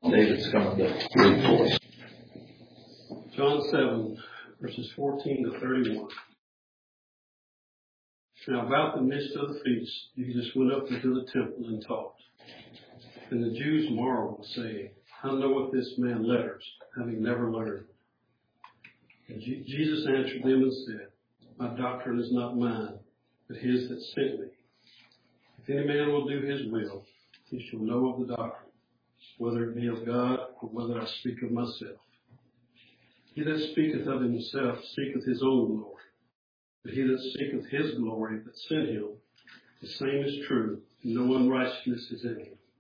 David's coming to read for us. John 7, verses 14 to 31. Now about the midst of the feast, Jesus went up into the temple and taught. And the Jews marveled, saying, How knoweth this man letters, having never learned? And Jesus answered them and said, My doctrine is not mine, but his that sent me. If any man will do his will, he shall know of the doctrine, whether it be of God or whether I speak of myself. He that speaketh of himself seeketh his own glory. But he that seeketh his glory that sent him, the same is true, and no unrighteousness is in him.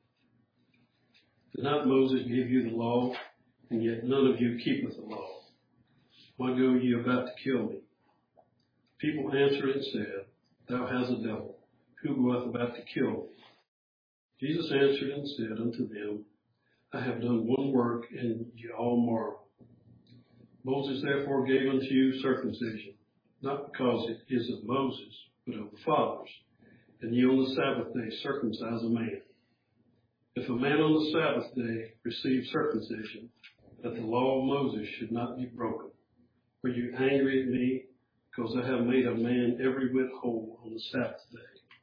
Did not Moses give you the law, and yet none of you keepeth the law? Why go ye about to kill me? People answered and said, Thou hast a devil. Who goeth about to kill me? Jesus answered and said unto them, I have done one work, and ye all marvel. Moses therefore gave unto you circumcision, not because it is of Moses, but of the fathers. And ye on the Sabbath day circumcise a man. If a man on the Sabbath day receive circumcision, that the law of Moses should not be broken, were you angry at me, because I have made a man every whit whole on the Sabbath day?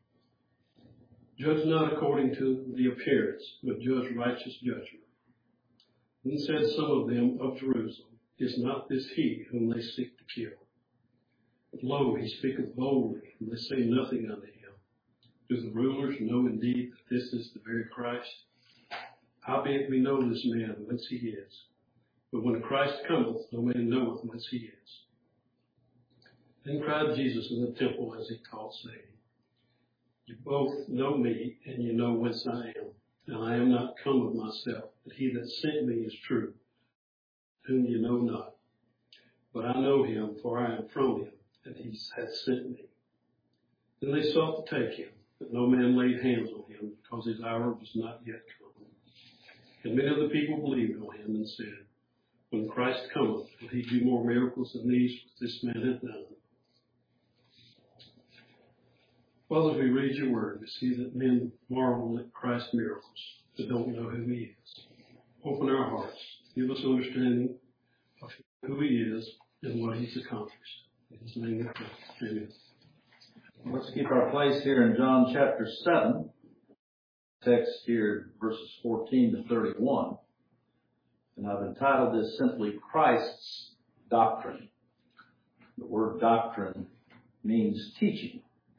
Judge not according to the appearance, but judge righteous judgment. Then said some of them of Jerusalem, Is not this he whom they seek to kill? But lo, he speaketh boldly, and they say nothing unto him. Do the rulers know indeed that this is the very Christ? Howbeit we know this man whence he is. But when Christ cometh, no man knoweth whence he is. Then cried Jesus in the temple as he taught, saying, You both know me, and you know whence I am. And I am not come of myself, but he that sent me is true, whom you know not. But I know him, for I am from him, and he hath sent me. Then they sought to take him, but no man laid hands on him, because his hour was not yet come. And many of the people believed on him, and said, When Christ cometh, will he do more miracles than these which this man hath done? Father, as we read your word, we see that men marvel at Christ's miracles, but don't know who he is. Open our hearts. Give us understanding of who he is and what he's accomplished. In his name we pray. Amen. Let's keep our place here in John chapter 7. Text here, verses 14 to 31. And I've entitled this simply Christ's Doctrine. The word doctrine means teaching.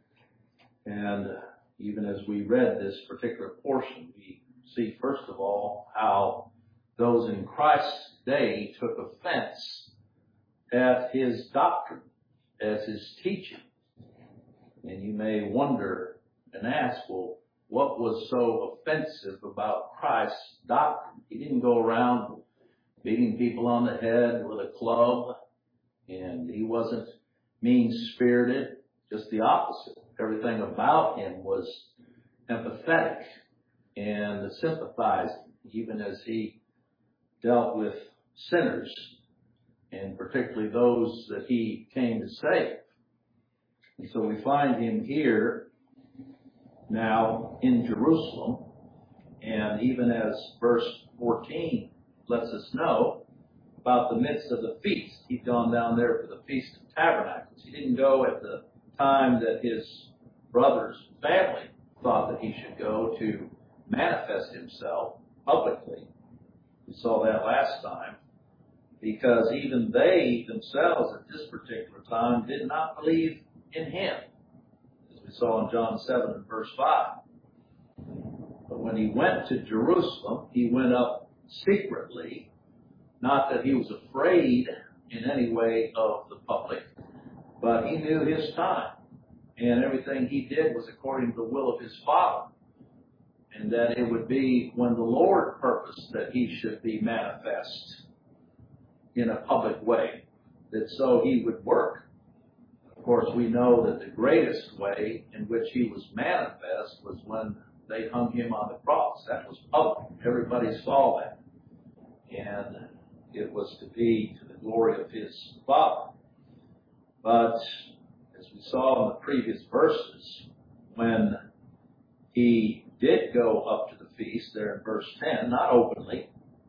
And even as we read this particular portion, we see first of all how those in Christ's day took offense at his doctrine, as his teaching. And you may wonder and ask, well, what was so offensive about Christ's doctrine? He didn't go around beating people on the head with a club, and he wasn't mean-spirited, just the opposite. Everything about him was empathetic and sympathizing, even as he dealt with sinners, and particularly those that he came to save. And so we find him here now in Jerusalem, and even as verse 14 lets us know about the midst of the feast. He'd gone down there for the Feast of Tabernacles. He didn't go at the time that his brother's family thought that he should go to manifest himself publicly. We saw that last time, because even they themselves at this particular time did not believe in him, as we saw in John 7 and verse 5. But when he went to Jerusalem, he went up secretly, not that he was afraid in any way of the public, but he knew his time, and everything he did was according to the will of his Father, and that it would be when the Lord purposed that he should be manifest in a public way, that so he would work. Of course, we know that the greatest way in which he was manifest was when they hung him on the cross. That was public. Everybody saw that. And it was to be to the glory of his Father. But as we saw in the previous verses, when he did go up to the feast there in verse 10, not openly,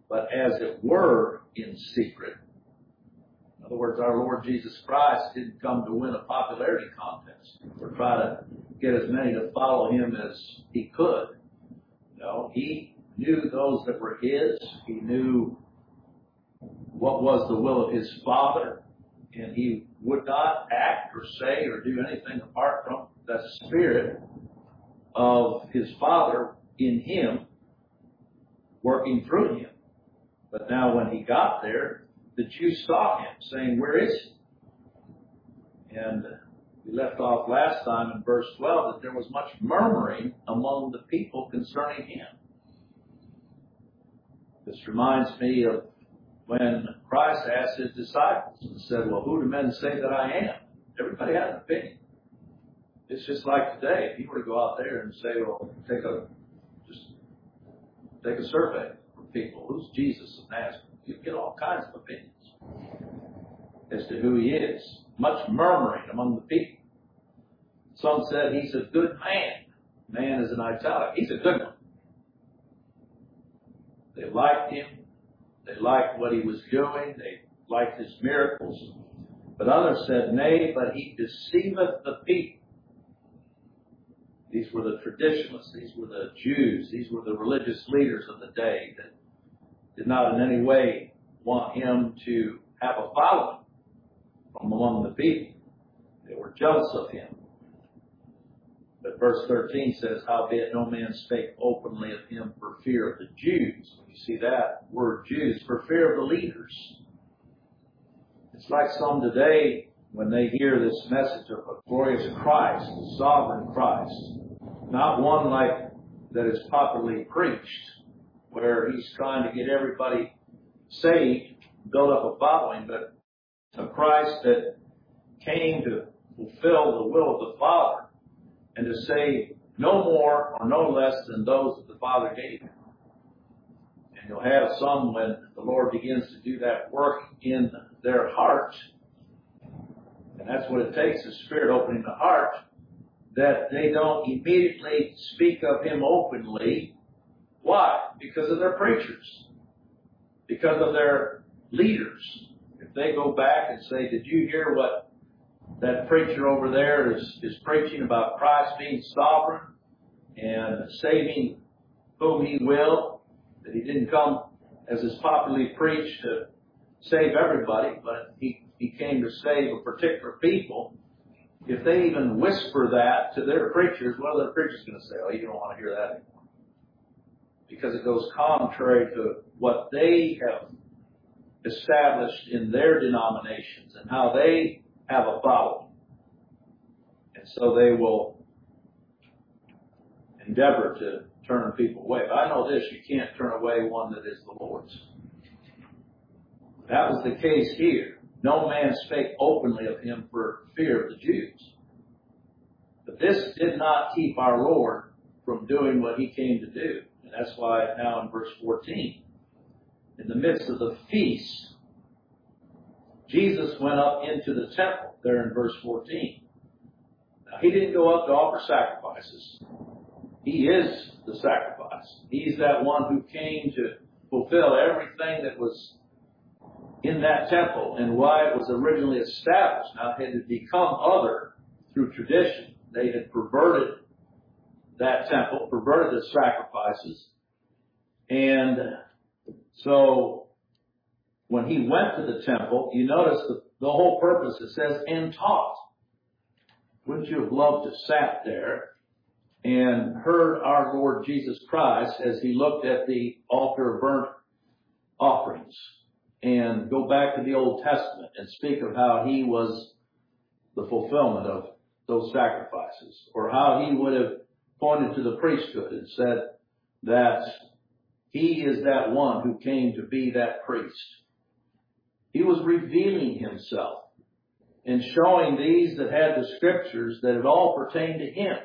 but as it were in secret. In other words, our Lord Jesus Christ didn't come to win a popularity contest or try to get as many to follow him as he could. No, he knew those that were his. He knew what was the will of his Father, and he would not act or say or do anything apart from the Spirit of his Father in him, working through him. But now when he got there, the Jews saw him, saying, "Where is he?" And we left off last time in verse 12 that there was much murmuring among the people concerning him. This reminds me of when Christ asked his disciples and said, "Well, who do men say that I am?" Everybody had an opinion. It's just like today. If you were to go out there and say, "Well, take a survey from people. Who's Jesus of Nazareth?" You'd get all kinds of opinions as to who he is. Much murmuring among the people. Some said he's a good man. Man is an italic. He's a good one. They liked him. They liked what he was doing. They liked his miracles. But others said, "Nay, but he deceiveth the people." These were the traditionalists. These were the Jews. These were the religious leaders of the day that did not in any way want him to have a following from among the people. They were jealous of him. But verse 13 says, "Howbeit no man spake openly of him for fear of the Jews." When you see that word Jews, for fear of the leaders. It's like some today, when they hear this message of a glorious Christ, a sovereign Christ, not one like that is popularly preached, where he's trying to get everybody saved, build up a following, but a Christ that came to fulfill the will of the Father and to save no more or no less than those that the Father gave him. And you'll have some, when the Lord begins to do that work in their heart, and that's what it takes, the Spirit opening the heart, that they don't immediately speak of him openly. Why? Because of their preachers. Because of their leaders. If they go back and say, "Did you hear what that preacher over there is preaching about Christ being sovereign and saving whom he will, that he didn't come, as is popularly preached, to save everybody, but he came to save a particular people." If they even whisper that to their preachers, what are their preachers going to say? "Oh, you don't want to hear that anymore." Because it goes contrary to what they have established in their denominations and how they have a following. And so they will endeavor to turn people away. But I know this, you can't turn away one that is the Lord's. That was the case here. No man spake openly of him for fear of the Jews. But this did not keep our Lord from doing what he came to do. And that's why now in verse 14, in the midst of the feast, Jesus went up into the temple, there in verse 14. Now, he didn't go up to offer sacrifices. He is the sacrifice. He's that one who came to fulfill everything that was in that temple and why it was originally established. Now, it had become other through tradition. They had perverted that temple, perverted the sacrifices. And so when he went to the temple, you notice the whole purpose, it says, "and taught." Wouldn't you have loved to sat there and heard our Lord Jesus Christ as he looked at the altar of burnt offerings and go back to the Old Testament and speak of how he was the fulfillment of those sacrifices, or how he would have pointed to the priesthood and said that he is that one who came to be that priest. He was revealing himself and showing these that had the scriptures that it all pertained to him.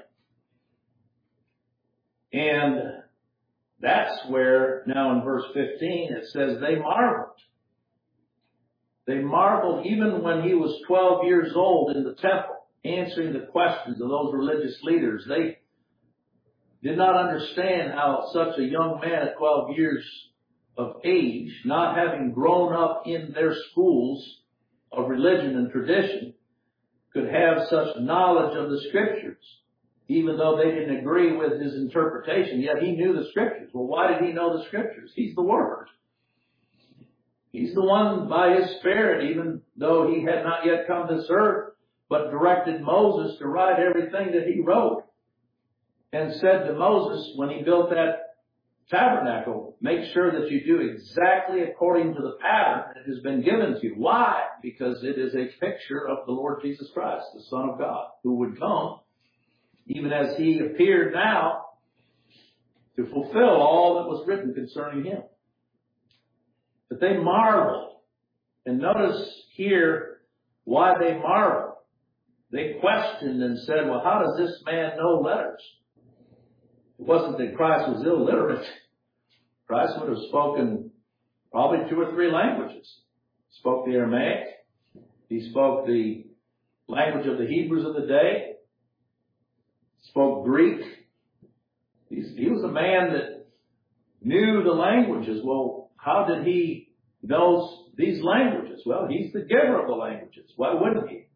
And that's where, now in verse 15, it says they marveled. They marveled even when he was 12 years old in the temple, answering the questions of those religious leaders. They did not understand how such a young man at 12 years of age, not having grown up in their schools of religion and tradition, could have such knowledge of the Scriptures, even though they didn't agree with his interpretation, yet he knew the Scriptures. Well, why did he know the Scriptures? He's the Word. He's the one by his Spirit, even though he had not yet come to this earth, but directed Moses to write everything that he wrote, and said to Moses when he built that tabernacle, make sure that you do exactly according to the pattern that has been given to you. Why? Because it is a picture of the Lord Jesus Christ, the Son of God, who would come, even as he appeared now, to fulfill all that was written concerning him. But they marveled. And notice here why they marveled. They questioned and said, well, how does this man know letters? It wasn't that Christ was illiterate. Christ would have spoken probably 2 or 3 languages. He spoke the Aramaic. He spoke the language of the Hebrews of the day. Spoke Greek. He was a man that knew the languages. Well, how did he know these languages? Well, he's the giver of the languages. Why wouldn't he?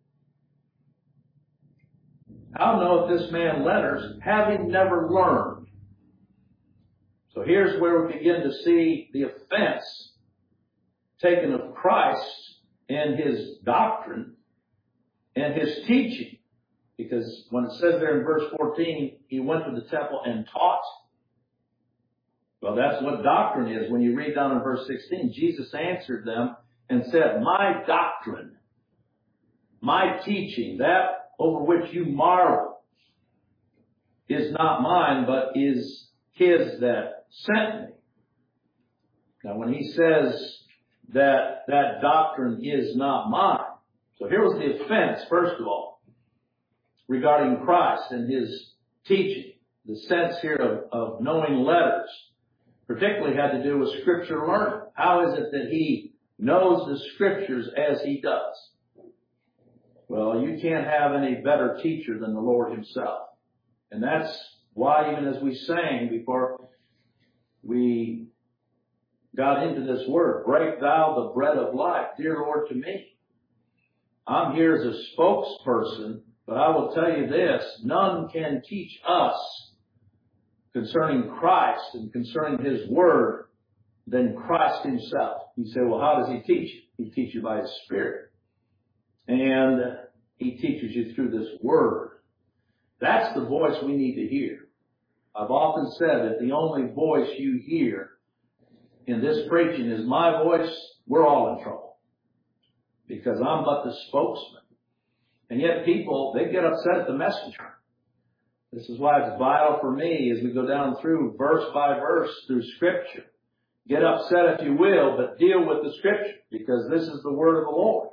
How knoweth this man letters, having never learned? So here's where we begin to see the offense taken of Christ and his doctrine and his teaching. Because when it says there in verse 14, he went to the temple and taught. Well, that's what doctrine is. When you read down in verse 16, Jesus answered them and said, my doctrine, my teaching, that over which you marvel, is not mine, but is his that sent me. Now, when he says that that doctrine is not mine, so here was the offense, first of all, regarding Christ and his teaching. The sense here of knowing letters particularly had to do with Scripture learning. How is it that he knows the Scriptures as he does? Well, you can't have any better teacher than the Lord himself. And that's why, even as we sang before we got into this word, break thou the bread of life, dear Lord, to me. I'm here as a spokesperson, but I will tell you this, none can teach us concerning Christ and concerning his word than Christ himself. You say, well, how does he teach you? He teaches you by his Spirit. And he teaches you through this word. That's the voice we need to hear. I've often said that the only voice you hear in this preaching is my voice. We're all in trouble. Because I'm but the spokesman. And yet people, they get upset at the messenger. This is why it's vital for me as we go down through verse by verse through Scripture. Get upset if you will, but deal with the Scripture, because this is the word of the Lord.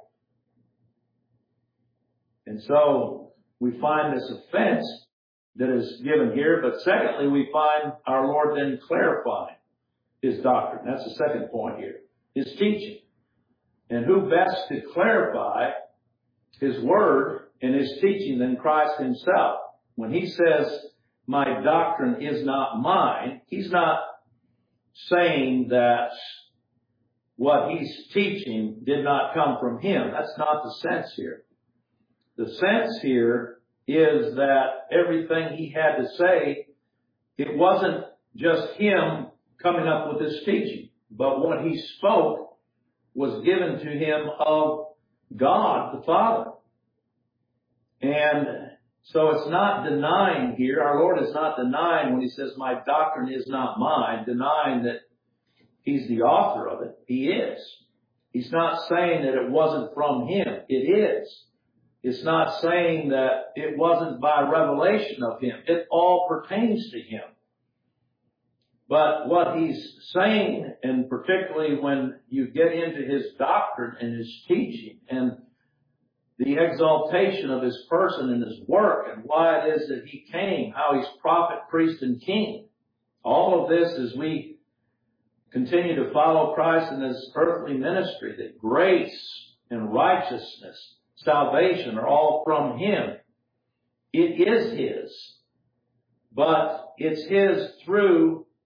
And so we find this offense that is given here, but secondly, we find our Lord then clarifying his doctrine. That's the second point here. His teaching. And who best to clarify his word and his teaching than Christ himself? When he says, my doctrine is not mine, he's not saying that what he's teaching did not come from him. That's not the sense here. The sense here is that everything he had to say, it wasn't just him coming up with his teaching, but what he spoke was given to him of God the Father. And so it's not denying here, our Lord is not denying when he says, my doctrine is not mine, denying that he's the author of it. He is. He's not saying that it wasn't from him. It is. It's not saying that it wasn't by revelation of him. It all pertains to him. But what he's saying, and particularly when you get into his doctrine and his teaching and the exaltation of his person and his work and why it is that he came, how he's prophet, priest, and king. All of this as we continue to follow Christ in his earthly ministry, that grace and righteousness, salvation are all from him. It is his, but it's his through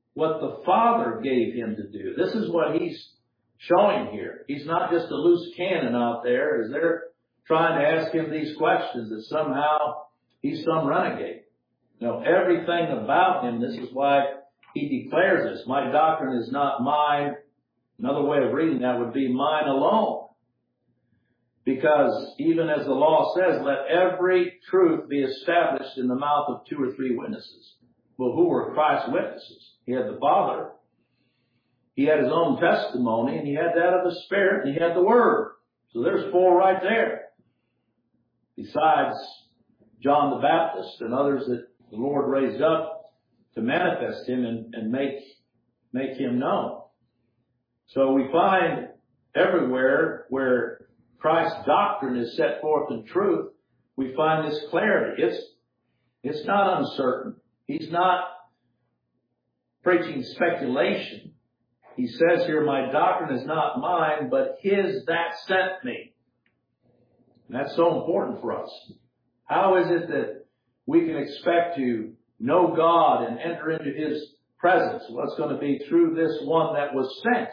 what the Father gave him to do. This is what he's showing here. He's not just a loose cannon out there as they're trying to ask him these questions that somehow he's some renegade. No, everything about him, this is why he declares this. My doctrine is not mine. Another way of reading that would be mine alone. Because even as the law says, let every truth be established in the mouth of 2 or 3 witnesses. Well, who were Christ's witnesses? He had the Father. He had his own testimony, and he had that of the Spirit, and he had the Word. So there's 4 right there. Besides John the Baptist and others that the Lord raised up to manifest him and make him known. So we find everywhere where Christ's doctrine is set forth in truth, we find this clarity. It's not uncertain. He's not preaching speculation. He says here, my doctrine is not mine, but his that sent me. And that's so important for us. How is it that we can expect to know God and enter into his presence? Well, it's going to be through this one that was sent.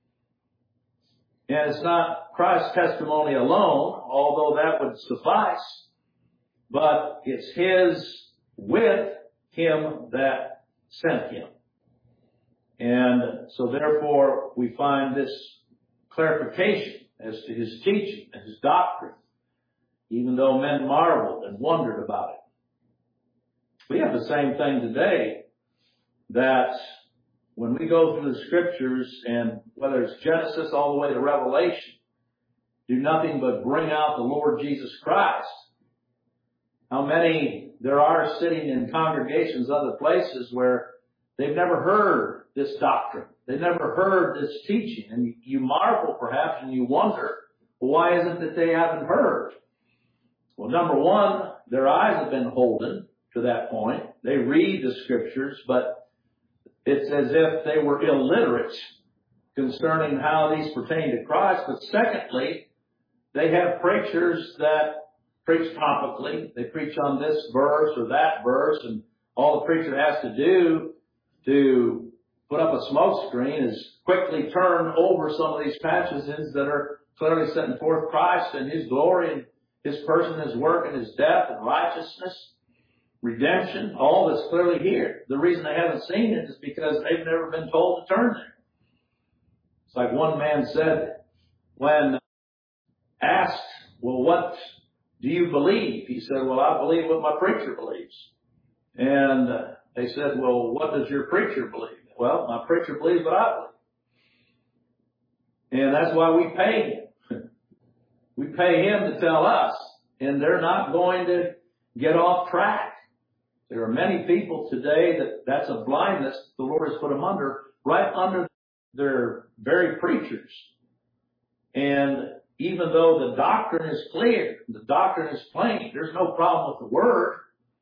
And it's not Christ's testimony alone, although that would suffice, but it's his with him that sent him. And so therefore we find this clarification as to his teaching and his doctrine, even though men marveled and wondered about it. We have the same thing today, that when we go through the scriptures, and whether it's Genesis all the way to Revelation, do nothing but bring out the Lord Jesus Christ. How many there are sitting in congregations, other places, where they've never heard this doctrine. They've never heard this teaching. And you marvel perhaps and you wonder, well, why is it that they haven't heard? Well, number one, their eyes have been holden to that point. They read the scriptures, but it's as if they were illiterate concerning how these pertain to Christ. But secondly, they have preachers that preach topically. They preach on this verse or that verse, and all the preacher has to do to put up a smoke screen is quickly turn over some of these passages that are clearly setting forth Christ and his glory and his person, his work, and his death and righteousness, redemption, all that's clearly here. The reason they haven't seen it is because they've never been told to turn there. It's like one man said when asked, well, what do you believe? He said, well, I believe what my preacher believes. And they said, well, what does your preacher believe? Well, my preacher believes what I believe. And that's why we pay him. We pay him to tell us, and they're not going to get off track. There are many people today that's a blindness the Lord has put them under, right under their very preachers. And even though the doctrine is clear, the doctrine is plain, there's no problem with the word,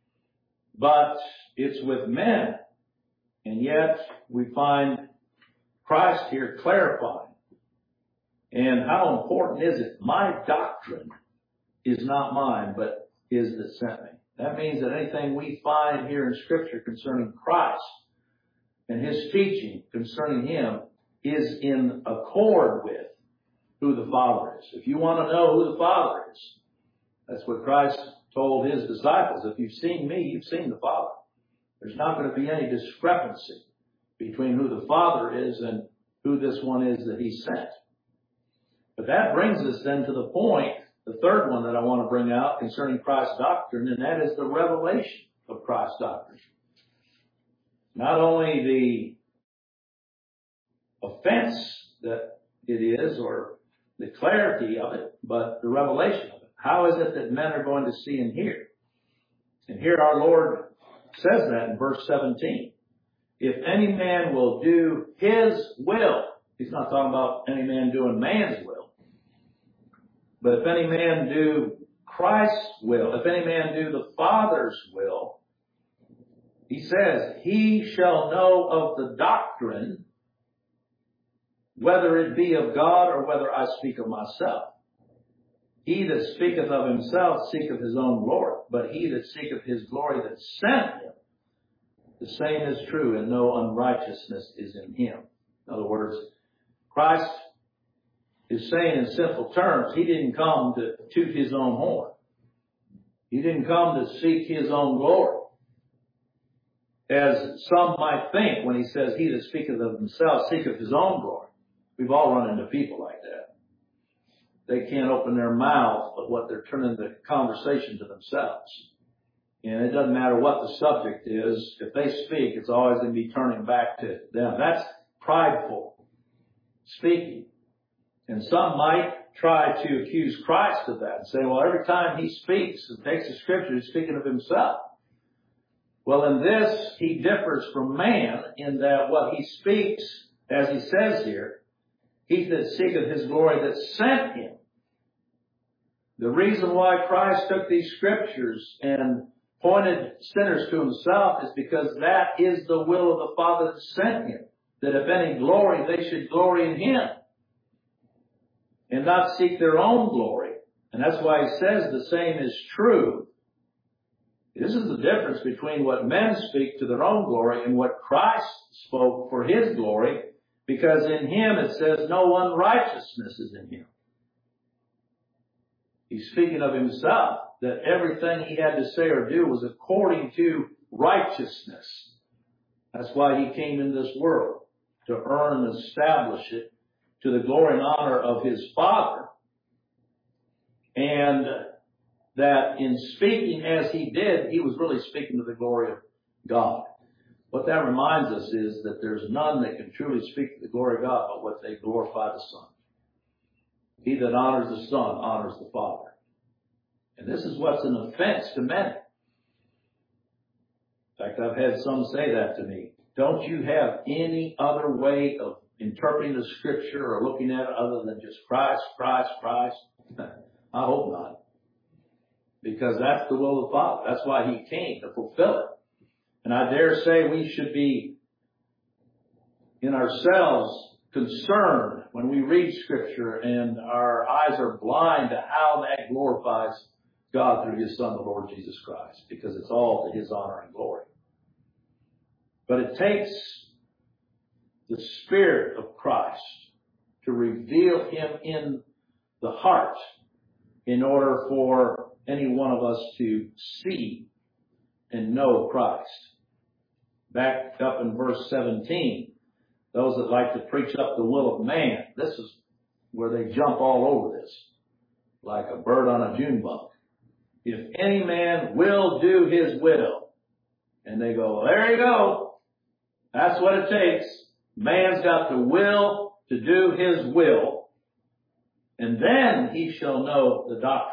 but it's with men. And yet we find Christ here clarifying. And how important is it? My doctrine is not mine, but his that sent me. That means that anything we find here in Scripture concerning Christ and his teaching concerning him is in accord with who the Father is. If you want to know who the Father is, that's what Christ told his disciples. If you've seen me, you've seen the Father. There's not going to be any discrepancy between who the Father is and who this one is that he sent. But that brings us then to the point, the third one that I want to bring out concerning Christ's doctrine, and that is the revelation of Christ's doctrine. Not only the offense that it is, or the clarity of it, but the revelation of it. How is it that men are going to see and hear? And here our Lord says that in verse 17. If any man will do his will, he's not talking about any man doing man's will, but if any man do Christ's will, if any man do the Father's will, he says, he shall know of the doctrine, whether it be of God or whether I speak of myself. He that speaketh of himself seeketh his own glory, but he that seeketh his glory that sent him The same is true, and no unrighteousness is in him. In other words, Christ is saying in simple terms, he didn't come to toot his own horn. He didn't come to seek his own glory. As some might think when he says, he that speaketh of himself seeketh his own glory. We've all run into people like that. They can't open their mouths, but what they're turning the conversation to themselves. And it doesn't matter what the subject is. If they speak, it's always going to be turning back to them. That's prideful speaking. And some might try to accuse Christ of that and say, well, every time he speaks and takes the scripture, he's speaking of himself. Well, in this, he differs from man in that what he speaks, as he says here, he that seeketh his glory that sent him. The reason why Christ took these scriptures and pointed sinners to himself is because that is the will of the Father that sent him. That if any glory, they should glory in him and not seek their own glory. And that's why he says the same is true. This is the difference between what men speak to their own glory and what Christ spoke for his glory, because in him it says no unrighteousness is in him. He's speaking of himself, that everything he had to say or do was according to righteousness. That's why he came in this world, to earn and establish it to the glory and honor of his Father. And that in speaking as he did, he was really speaking to the glory of God. What that reminds us is that there's none that can truly speak to the glory of God but what they glorify the Son. He that honors the Son honors the Father. And this is what's an offense to many. In fact, I've had some say that to me. Don't you have any other way of interpreting the Scripture or looking at it other than just Christ, Christ, Christ? I hope not. Because that's the will of the Father. That's why he came, to fulfill it. And I dare say we should be in ourselves concerned when we read Scripture and our eyes are blind to how that glorifies God through his Son, the Lord Jesus Christ, because it's all to his honor and glory. But it takes the Spirit of Christ to reveal him in the heart in order for any one of us to see and know Christ. Back up in verse 17, those that like to preach up the will of man, this is where they jump all over this, like a bird on a June bug. If any man will do his will, and they go, there you go. That's what it takes. Man's got the will to do his will, and then he shall know the doctrine.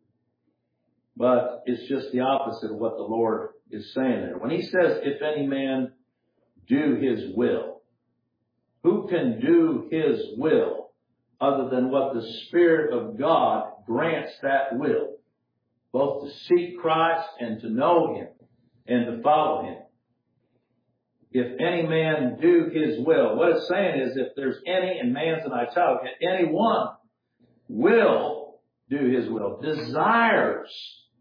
But it's just the opposite of what the Lord is saying there. When he says, if any man do his will, who can do his will other than what the Spirit of God grants that will? Both to seek Christ and to know him and to follow him. If any man do his will. What it's saying is if there's any, and man's in italic, anyone will do his will, desires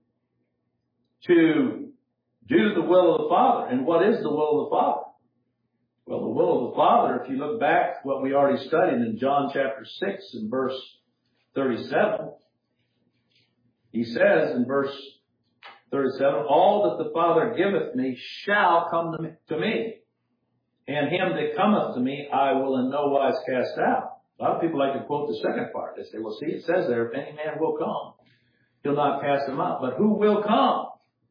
to do the will of the Father. And what is the will of the Father? Well, the will of the Father, if you look back what we already studied in John chapter 6 and verse 37, he says in verse 37, all that the Father giveth me shall come to me. And him that cometh to me I will in no wise cast out. A lot of people like to quote the second part. They say, well, see, it says there, if any man will come, he'll not cast him out. But who will come?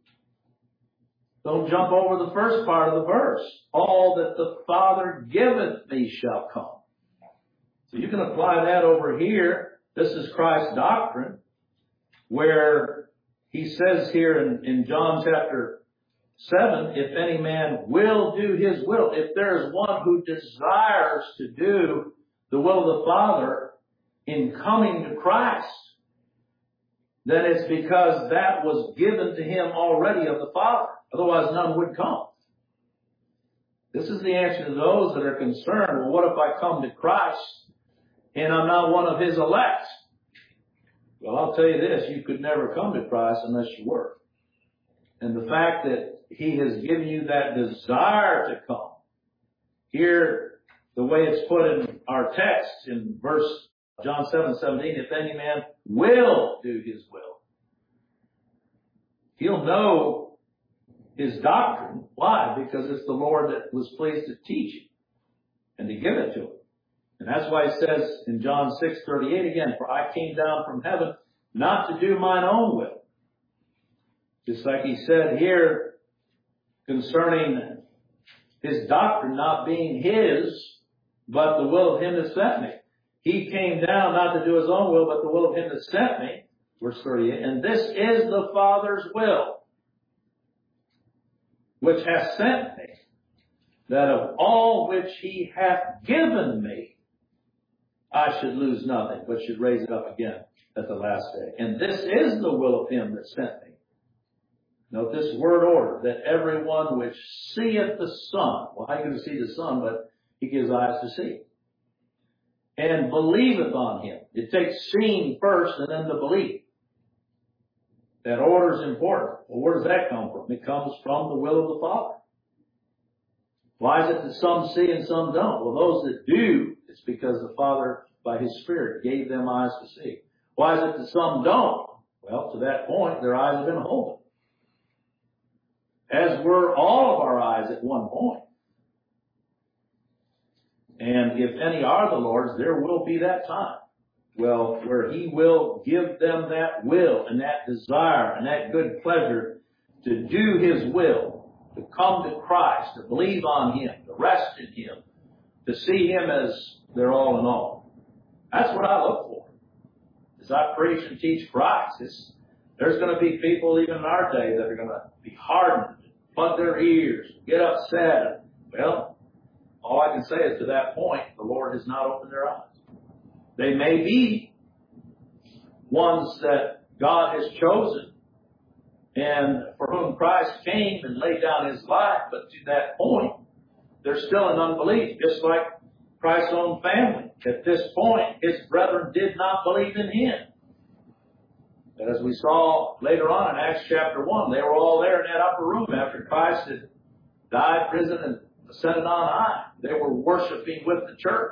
Don't jump over the first part of the verse. All that the Father giveth me shall come. So you can apply that over here. This is Christ's doctrine, where he says here in John chapter 7, if any man will do his will, if there is one who desires to do the will of the Father in coming to Christ, then it's because that was given to him already of the Father. Otherwise, none would come. This is the answer to those that are concerned. Well, what if I come to Christ and I'm not one of his elect? Well, I'll tell you this. You could never come to Christ unless you were. And the fact that He has given you that desire to come. Here, the way it's put in our text in verse John 7:17, if any man will do His will, he'll know His doctrine. Why? Because it's the Lord that was pleased to teach it and to give it to him. And that's why He says in John 6:38 again, for I came down from heaven not to do mine own will. Just like He said here concerning His doctrine not being His, but the will of Him that sent me. He came down not to do His own will, but the will of Him that sent me. Verse 38. And this is the Father's will, which hath sent me, that of all which He hath given me, I should lose nothing, but should raise it up again at the last day. And this is the will of Him that sent me. Note this word order, that everyone which seeth the Son, well, how are you going to see the Son? But He gives eyes to see. And believeth on Him. It takes seeing first and then the belief. That order is important. Well, where does that come from? It comes from the will of the Father. Why is it that some see and some don't? Well, those that do, it's because the Father, by His Spirit, gave them eyes to see. Why is it that some don't? Well, to that point, their eyes have been holden. As were all of our eyes at one point. And if any are the Lord's, there will be that time. Well, where He will give them that will and that desire and that good pleasure to do His will, to come to Christ, to believe on Him, to rest in Him, to see Him as their all in all. That's what I look for. As I preach and teach Christ, there's going to be people even in our day that are going to be hardened, plug their ears, get upset. Well, all I can say is to that point, the Lord has not opened their eyes. They may be ones that God has chosen and for whom Christ came and laid down His life, but to that point, they're still in unbelief, just like Christ's own family. At this point, His brethren did not believe in Him. As we saw later on in Acts chapter 1, they were all there in that upper room after Christ had died, risen, and ascended on high. They were worshiping with the church.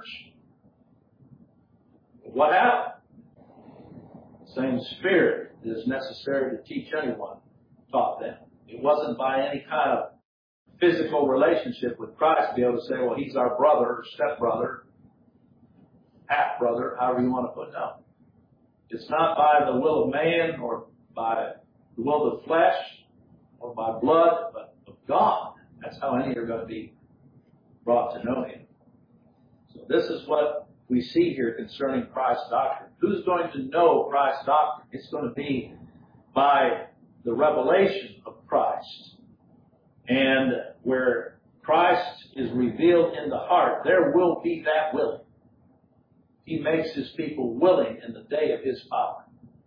What happened? The same Spirit that is necessary to teach anyone taught them. It wasn't by any kind of physical relationship with Christ to be able to say, well, He's our brother or stepbrother, half-brother, however you want to put it down. It's not by the will of man or by the will of the flesh or by blood, but of God. That's how any are going to be brought to know Him. So this is what we see here concerning Christ's doctrine. Who's going to know Christ's doctrine? It's going to be by the revelation of Christ. And where Christ is revealed in the heart, there will be that willing. He makes His people willing in the day of His power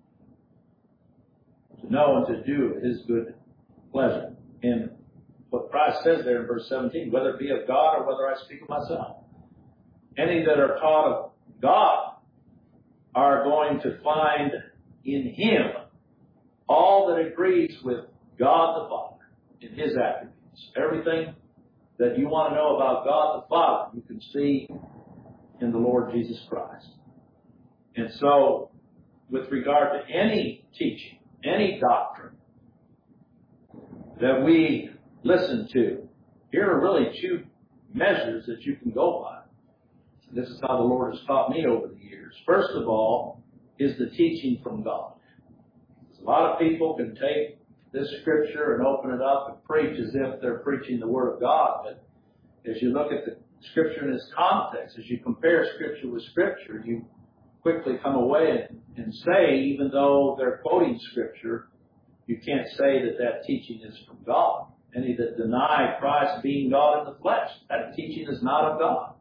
to know and to do His good pleasure. And what Christ says there in verse 17, whether it be of God or whether I speak of myself. Any that are taught of God are going to find in Him all that agrees with God the Father in His attributes. Everything that you want to know about God the Father, you can see in the Lord Jesus Christ. And so, with regard to any teaching, any doctrine that we listen to, here are really two measures that you can go by. This is how the Lord has taught me over the years. First of all, is the teaching from God. A lot of people can take this scripture and open it up and preach as if they're preaching the Word of God. But as you look at the scripture in its context, as you compare scripture with scripture, you quickly come away and say, even though they're quoting scripture, you can't say that that teaching is from God. Any that deny Christ being God in the flesh, that teaching is not of God.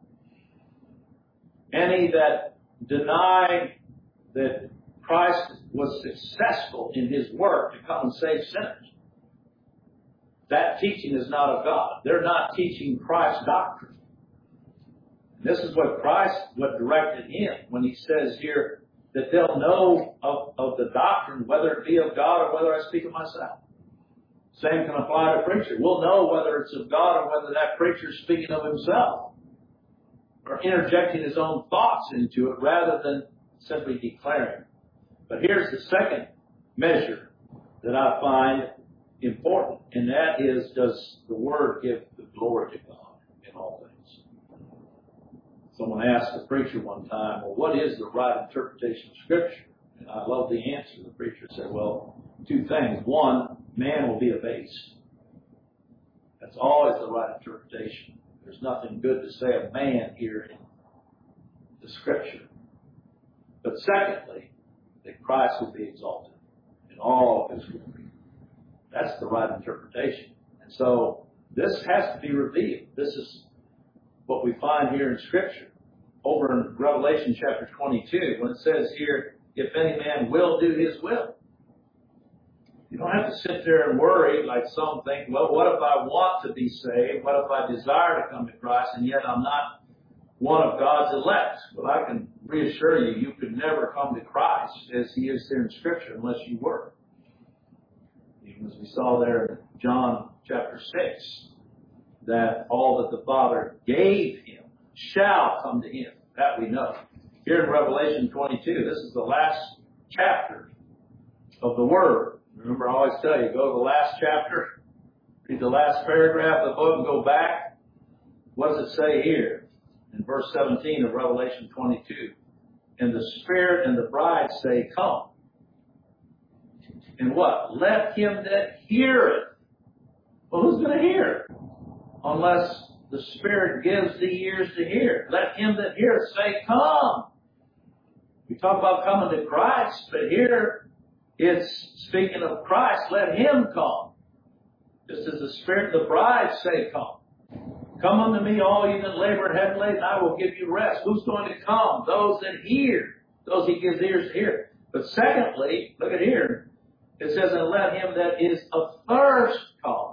Any that deny that Christ was successful in His work to come and save sinners, that teaching is not of God. They're not teaching Christ's doctrine. This is what directed Him when He says here that they'll know of the doctrine, whether it be of God or whether I speak of myself. Same can apply to a preacher. We'll know whether it's of God or whether that preacher is speaking of himself or interjecting his own thoughts into it rather than simply declaring. But here's the second measure that I find important, and that is, does the Word give the glory to God in all things? Someone asked the preacher one time, well, what is the right interpretation of Scripture? And I love the answer. The preacher said, well, two things. One, man will be abased. That's always the right interpretation. There's nothing good to say of man here in the Scripture. But secondly, that Christ will be exalted in all of His glory. That's the right interpretation. And so this has to be revealed. This is what we find here in Scripture. Over in Revelation chapter 22, when it says here, if any man will do his will. You don't have to sit there and worry like some think, well, what if I want to be saved? What if I desire to come to Christ and yet I'm not one of God's elect? Well, I can reassure you, you could never come to Christ as He is here in Scripture unless you were. Even as we saw there in John chapter 6, that all that the Father gave Him shall come to Him. That we know. Here in Revelation 22, this is the last chapter of the Word. Remember, I always tell you, go to the last chapter, read the last paragraph of the book and go back. What does it say here? In verse 17 of Revelation 22. And the Spirit and the bride say, come. And what? Let him that heareth. Well, who's going to hear? Unless the Spirit gives the ears to hear. Let him that heareth say, come. We talk about coming to Christ, but here it's speaking of Christ. Let Him come. Just as the Spirit and the bride say, come. Come unto me, all you that labor and heavy laden, I will give you rest. Who's going to come? Those that hear. Those He gives ears to hear. But secondly, look at here. It says, and let him that is athirst come.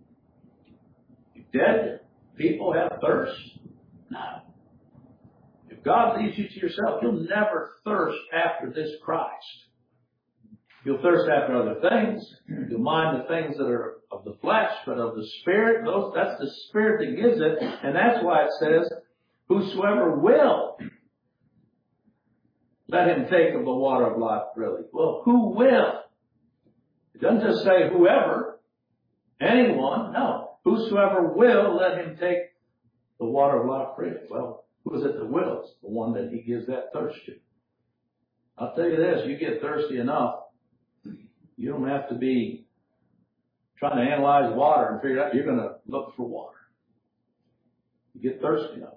Dead people have thirst? No. If God leaves you to yourself, you'll never thirst after this Christ. You'll thirst after other things. You'll mind the things that are of the flesh, but of the Spirit, that's the Spirit that gives it. And that's why it says, whosoever will, let him take of the water of life freely. Well, who will? It doesn't just say whoever, anyone. No. Whosoever will, let him take the water of life freely. Well, who is it that wills? The one that He gives that thirst to. I'll tell you this, you get thirsty enough, you don't have to be trying to analyze water and figure out, you're going to look for water. You get thirsty enough.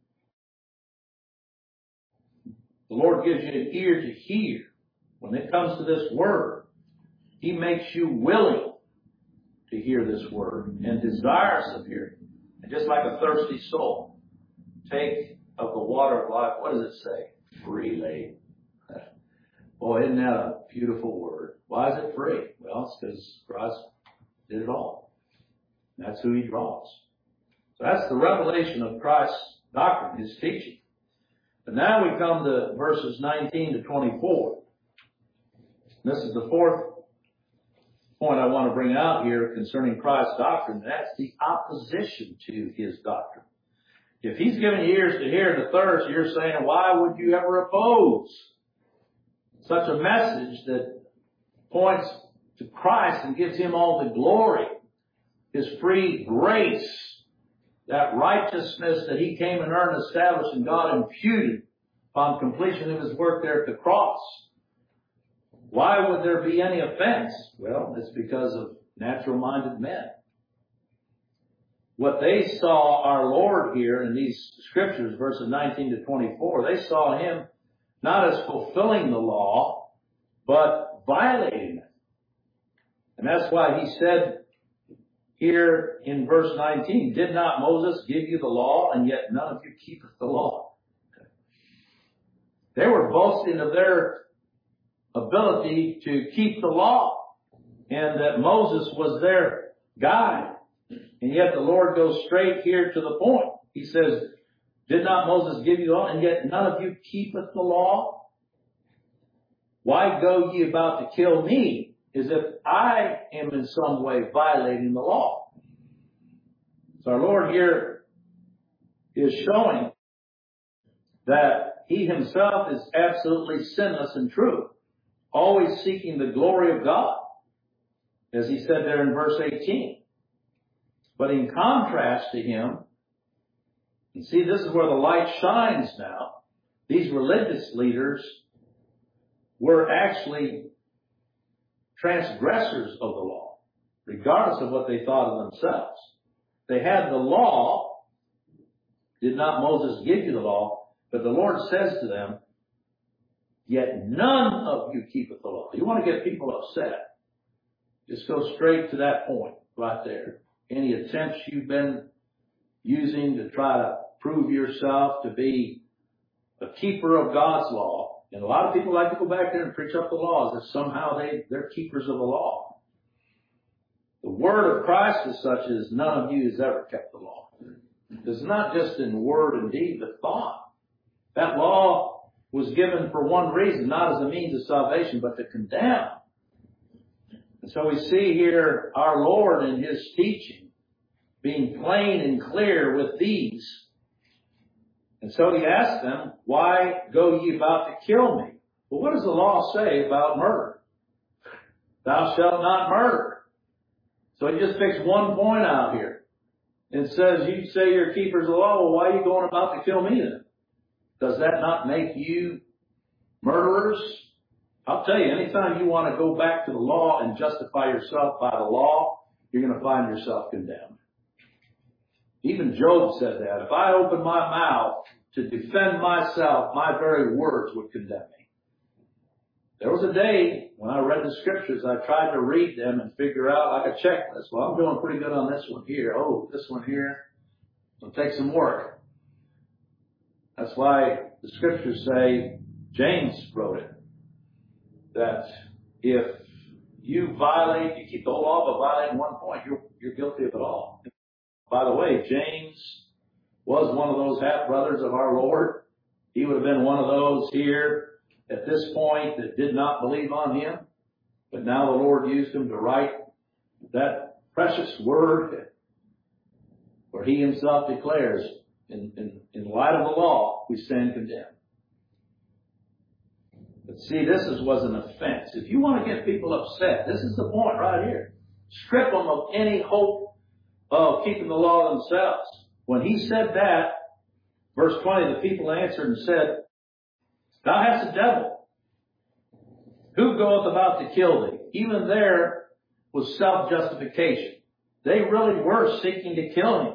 The Lord gives you an ear to hear. When it comes to this Word, He makes you willing to hear this Word and desirous of hearing. And just like a thirsty soul, take of the water of life. What does it say? Freely. Boy, isn't that a beautiful word? Why is it free? Well, it's because Christ did it all. That's who He draws. So that's the revelation of Christ's doctrine, His teaching. But now we come to verses 19 to 24. This is the fourth point I want to bring out here concerning Christ's doctrine. That's the opposition to His doctrine. If He's giving you ears to hear and to thirst, you're saying, why would you ever oppose such a message that points to Christ and gives Him all the glory, His free grace, that righteousness that He came and earned, established, and God imputed upon completion of His work there at the cross? Why would there be any offense? Well, it's because of natural-minded men. What they saw our Lord here in these scriptures, verses 19 to 24, they saw Him not as fulfilling the law, but violating it. And that's why He said here in verse 19, did not Moses give you the law, and yet none of you keepeth the law? They were boasting of their ability to keep the law, and that Moses was their guide. And yet the Lord goes straight here to the point. He says, did not Moses give you the law, and yet none of you keepeth the law? Why go ye about to kill me, is if I am in some way violating the law. So our Lord here is showing that He Himself is absolutely sinless and true, always seeking the glory of God, as He said there in verse 18. But in contrast to Him, and see, this is where the light shines now. These religious leaders were actually transgressors of the law, regardless of what they thought of themselves. They had the law. Did not Moses give you the law? But the Lord says to them, yet none of you keepeth the law. You want to get people upset, just go straight to that point right there. Any attempts you've been using to try to prove yourself to be a keeper of God's law. And a lot of people like to go back there and preach up the laws that somehow they're keepers of the law. The word of Christ is such as none of you has ever kept the law. It's not just in word and deed, but thought. That law was given for one reason, not as a means of salvation, but to condemn. And so we see here our Lord in His teaching being plain and clear with these. And so He asked them, why go ye about to kill me? Well, what does the law say about murder? Thou shalt not murder. So He just picks one point out here and says, you say you're keepers of the law, well, why are you going about to kill me then? Does that not make you murderers? I'll tell you, anytime you want to go back to the law and justify yourself by the law, you're going to find yourself condemned. Even Job said that. If I open my mouth to defend myself, my very words would condemn me. There was a day when I read the scriptures, I tried to read them and figure out like a checklist. Well, I'm doing pretty good on this one here. Oh, this one here. It'll take some work. That's why the scriptures say, James wrote it, that if you keep the law but violate one point, you're guilty of it all. By the way, James was one of those half-brothers of our Lord. He would have been one of those here at this point that did not believe on Him. But now the Lord used him to write that precious word where He Himself declares, in light of the law, we stand condemned. But see, this was an offense. If you want to get people upset, this is the point right here. Strip them of any hope of keeping the law themselves. When He said that, verse 20, the people answered and said, Thou hast a devil. Who goeth about to kill thee? Even there was self-justification. They really were seeking to kill Him.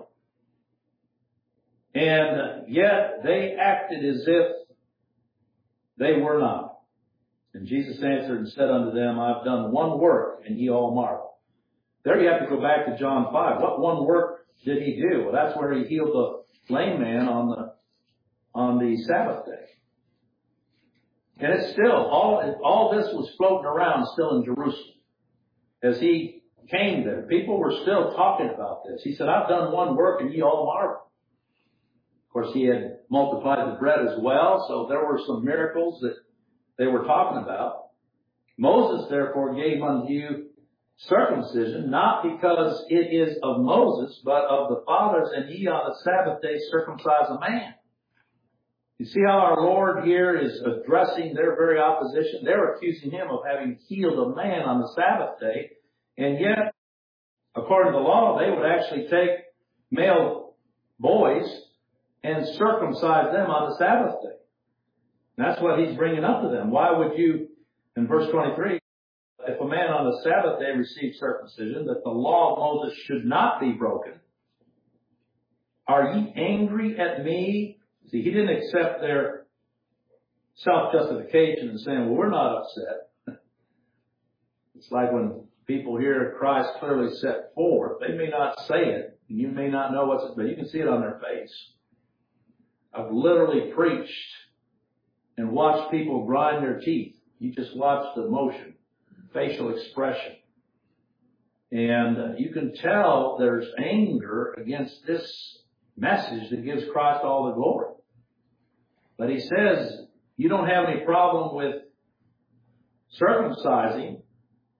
And yet they acted as if they were not. And Jesus answered and said unto them, I've done one work, and ye all marvel. There you have to go back to John 5. What one work did He do? Well, that's where He healed the lame man on the Sabbath day. And it's still, all this was floating around still in Jerusalem. As He came there, people were still talking about this. He said, I've done one work, and ye all marvel. Of course, He had multiplied the bread as well, so there were some miracles that they were talking about. Moses, therefore, gave unto you circumcision, not because it is of Moses, but of the fathers, and ye on the Sabbath day circumcise a man. You see how our Lord here is addressing their very opposition? They're accusing Him of having healed a man on the Sabbath day, and yet, according to the law, they would actually take male boys and circumcise them on the Sabbath day. And that's what He's bringing up to them. Why would you, in verse 23, if a man on the Sabbath day receives circumcision, that the law of Moses should not be broken, are ye angry at me? See, He didn't accept their self-justification and saying, well, we're not upset. It's like when people hear Christ clearly set forth, they may not say it, and you may not know what's it, but you can see it on their face. I've literally preached and watched people grind their teeth. You just watch the motion, facial expression. And you can tell there's anger against this message that gives Christ all the glory. But He says, you don't have any problem with circumcising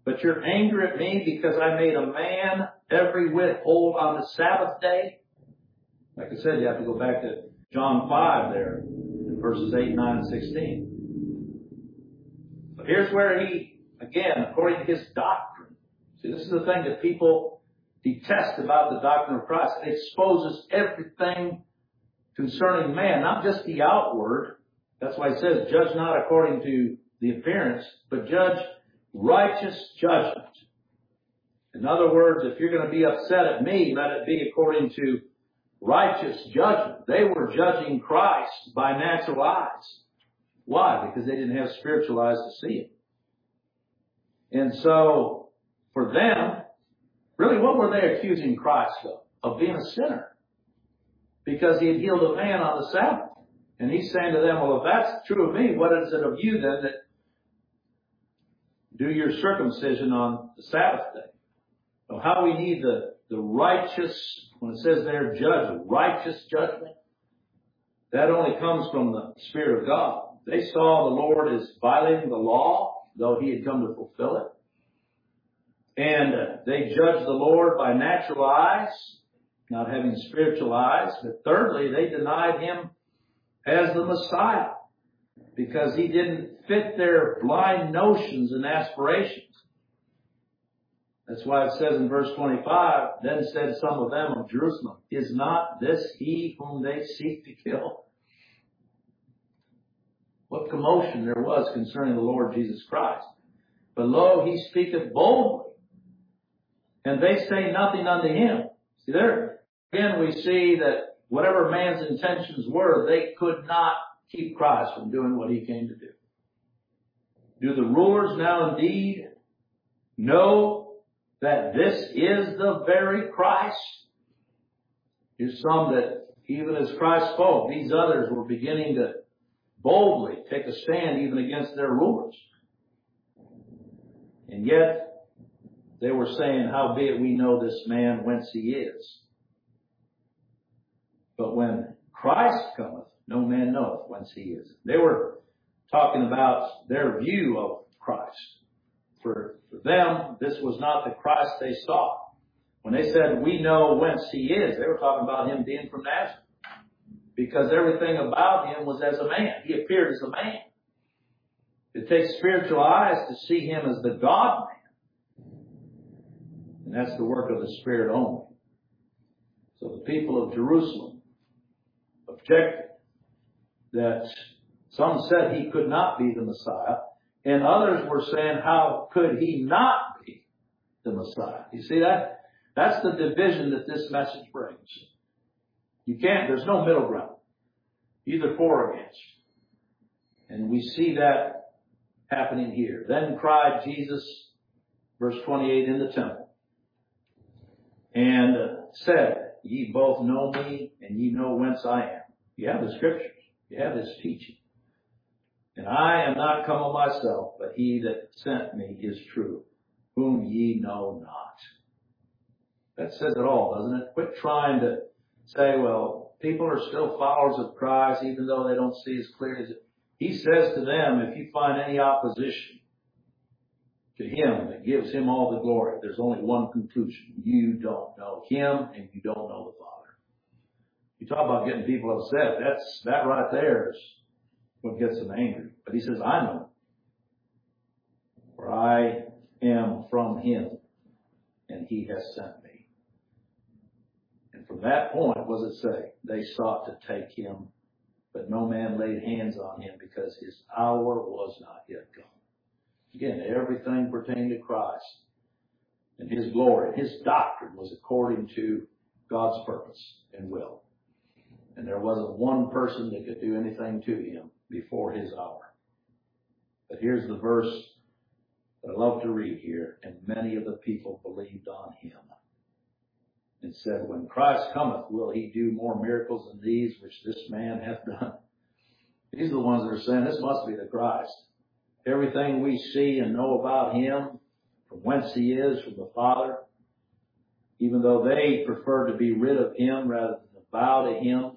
But you're angry at me because I made a man every whit whole on the Sabbath day? Like I said, you have to go back to John 5 there, in verses 8, 9, and 16. But here's where he, again, according to his doctrine, see, this is the thing that people detest about the doctrine of Christ. It exposes everything concerning man, not just the outward. That's why it says, judge not according to the appearance, but judge righteous judgment. In other words, if you're going to be upset at me, let it be according to righteous judgment. They were judging Christ by natural eyes. Why? Because they didn't have spiritual eyes to see it. And so, for them, really, what were they accusing Christ of? Of being a sinner. Because he had healed a man on the Sabbath. And he's saying to them, well, if that's true of me, what is it of you then that do your circumcision on the Sabbath day? So how we need the righteous, when it says there, judge, righteous judgment, that only comes from the Spirit of God. They saw the Lord as violating the law, though he had come to fulfill it. And they judged the Lord by natural eyes, not having spiritual eyes. But thirdly, they denied him as the Messiah, because he didn't fit their blind notions and aspirations. That's why it says in verse 25, then said some of them of Jerusalem, is not this he whom they seek to kill? What commotion there was concerning the Lord Jesus Christ. But lo, he speaketh boldly, and they say nothing unto him. See, there again we see that whatever man's intentions were, they could not keep Christ from doing what he came to do. Do the rulers now indeed know that this is the very Christ? There's some that, even as Christ spoke, these others were beginning to boldly take a stand even against their rulers. And yet, they were saying, howbeit we know this man whence he is. But when Christ cometh, no man knoweth whence he is. They were talking about their view of Christ. For them, this was not the Christ they saw. When they said, we know whence he is, they were talking about him being from Nazareth. Because everything about him was as a man. He appeared as a man. It takes spiritual eyes to see him as the God-man. And that's the work of the Spirit only. So the people of Jerusalem objected that some said he could not be the Messiah, and others were saying, how could he not be the Messiah? You see that? That's the division that this message brings. You can't, there's no middle ground, either for or against. And we see that happening here. Then cried Jesus, verse 28, in the temple, and said, ye both know me, and ye know whence I am. You have the scriptures. You have this teaching. And I am not come of myself, but he that sent me is true, whom ye know not. That says it all, doesn't it? Quit trying to say, well, people are still followers of Christ, even though they don't see as clear as it. He says to them, if you find any opposition to him that gives him all the glory, there's only one conclusion. You don't know him, and you don't know the Father. You talk about getting people upset. That right there is what gets them angry. But he says, I know. For I am from him, and he has sent me. And from that point, what does it say? They sought to take him, but no man laid hands on him, because his hour was not yet come. Again, everything pertaining to Christ and his glory, his doctrine was according to God's purpose and will. And there wasn't one person that could do anything to him before his hour. But here's the verse that I love to read here. And many of the people believed on him, and said, when Christ cometh, will he do more miracles than these which this man hath done? These are the ones that are saying, this must be the Christ. Everything we see and know about him, from whence he is, from the Father, even though they prefer to be rid of him rather than bow to him,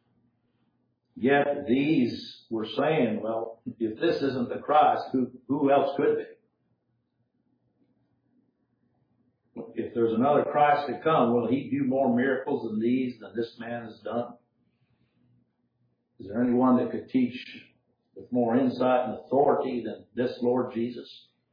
yet these were saying, well, if this isn't the Christ, who else could be? if there's another Christ to come, will he do more miracles than these than this man has done? Is there anyone that could teach with more insight and authority than this Lord Jesus?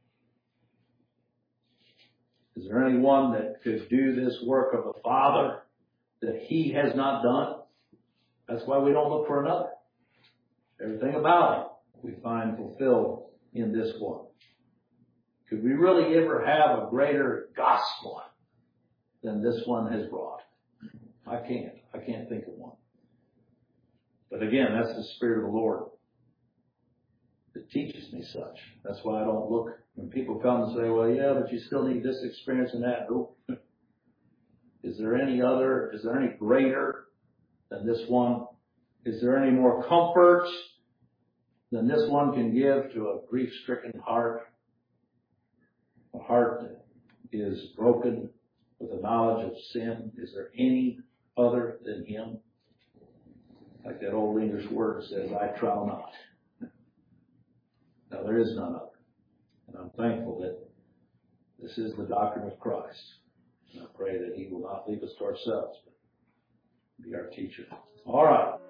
Is there anyone that could do this work of the Father that he has not done? That's why we don't look for another. Everything about him we find fulfilled in this one. Could we really ever have a greater gospel than this one has brought? I can't think of one. But again, that's the Spirit of the Lord that teaches me such. That's why I don't look, when people come and say, well, yeah, but you still need this experience and that. Nope. Is there any greater than this one? Is there any more comfort than this one can give to a grief-stricken heart? A heart that is broken with the knowledge of sin. Is there any other than him? Like that old English word says, I trow not. Now there is none other. And I'm thankful that this is the doctrine of Christ. And I pray that he will not leave us to ourselves, but be our teacher. All right.